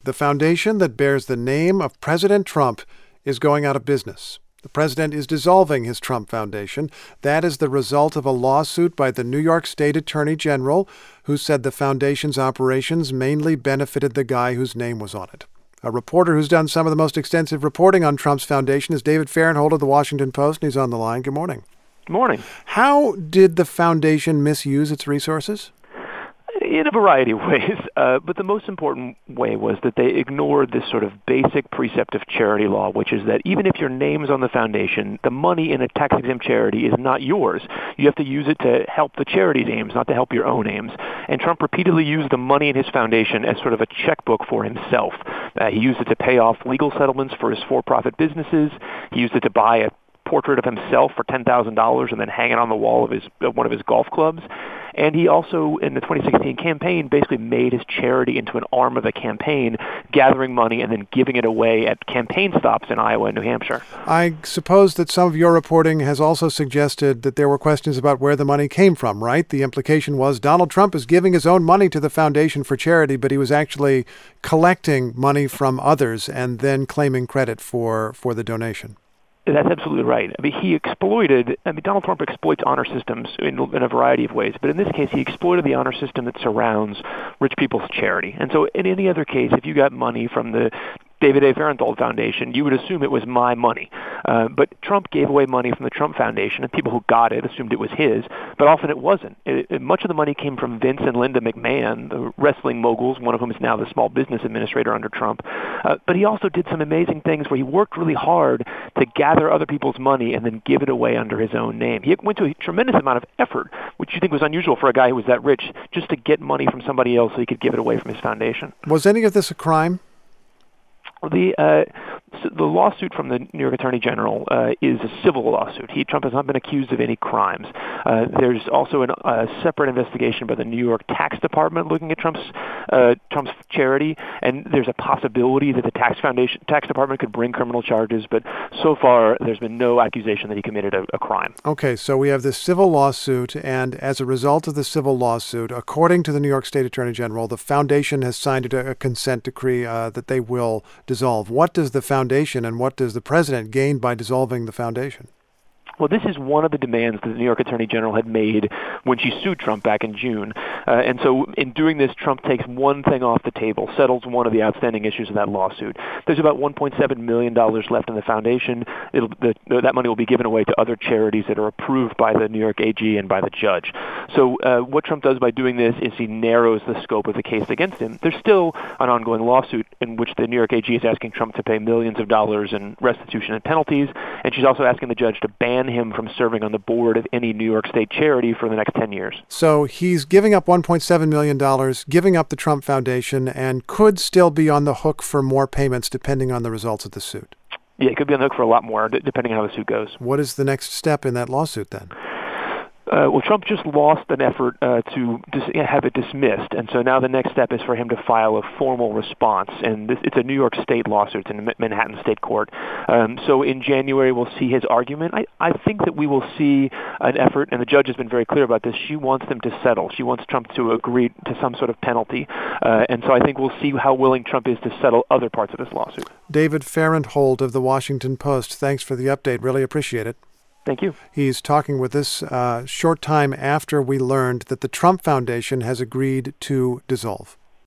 The foundation that bears the name of President Trump is going out of business. The president is dissolving his Trump Foundation. That is the result of a lawsuit by the New York State Attorney General, who said the foundation's operations mainly benefited the guy whose name was on it. A reporter who's done some of the most extensive reporting on Trump's foundation is David Fahrenthold of The Washington Post, and he's on the line. Good morning. Good morning. How did the foundation misuse its resources? In a variety of ways, but the most important way was that they ignored this sort of basic precept of charity law, which is that even if your name's on the foundation, the money in a tax-exempt charity is not yours. You have to use it to help the charity's aims, not to help your own aims. And Trump repeatedly used the money in his foundation as sort of a checkbook for himself. He used it to pay off legal settlements for his for-profit businesses. He used it to buy a portrait of himself for $10,000 and then hang it on the wall of one of his golf clubs. And he also, in the 2016 campaign, basically made his charity into an arm of the campaign, gathering money and then giving it away at campaign stops in Iowa and New Hampshire. I suppose that some of your reporting has also suggested that there were questions about where the money came from, right? The implication was Donald Trump is giving his own money to the foundation for charity, but he was actually collecting money from others and then claiming credit for the donation. That's absolutely right. Donald Trump exploits honor systems in a variety of ways, but in this case, he exploited the honor system that surrounds rich people's charity. And so in any other case, if you got money from the David A. Fahrenthold Foundation, you would assume it was my money. But Trump gave away money from the Trump Foundation, and people who got it assumed it was his, but often it wasn't. Much of the money came from Vince and Linda McMahon, the wrestling moguls, one of whom is now the small business administrator under Trump. But he also did some amazing things where he worked really hard to gather other people's money and then give it away under his own name. He went to a tremendous amount of effort, which you think was unusual for a guy who was that rich, just to get money from somebody else so he could give it away from his foundation. Was any of this a crime? The lawsuit from the New York Attorney General is a civil lawsuit. Trump has not been accused of any crimes. There's also a separate investigation by the New York Tax Department looking at Trump's charity, and there's a possibility that the Tax Department could bring criminal charges, but so far there's been no accusation that he committed a crime. Okay, so we have this civil lawsuit, and as a result of the civil lawsuit, according to the New York State Attorney General, the foundation has signed a consent decree that they will dissolve. What does the foundation and what does the president gain by dissolving the foundation? Well, this is one of the demands that the New York Attorney General had made when she sued Trump back in June. And so in doing this, Trump takes one thing off the table, settles one of the outstanding issues of that lawsuit. There's about $1.7 million left in the foundation. That money will be given away to other charities that are approved by the New York AG and by the judge. So what Trump does by doing this is he narrows the scope of the case against him. There's still an ongoing lawsuit in which the New York AG is asking Trump to pay millions of dollars in restitution and penalties, and she's also asking the judge to ban him from serving on the board of any New York State charity for the next 10 years. So he's giving up $1.7 million, giving up the Trump Foundation, and could still be on the hook for more payments depending on the results of the suit. Yeah, he could be on the hook for a lot more, depending on how the suit goes. What is the next step in that lawsuit then? Well, Trump just lost an effort to have it dismissed, and so now the next step is for him to file a formal response. And it's a New York State lawsuit. It's in Manhattan State Court. So in January, we'll see his argument. I think that we will see an effort, and the judge has been very clear about this. She wants them to settle. She wants Trump to agree to some sort of penalty. And so I think we'll see how willing Trump is to settle other parts of this lawsuit. David Fahrenthold of The Washington Post, thanks for the update. Really appreciate it. Thank you. He's talking with us short time after we learned that the Trump Foundation has agreed to dissolve.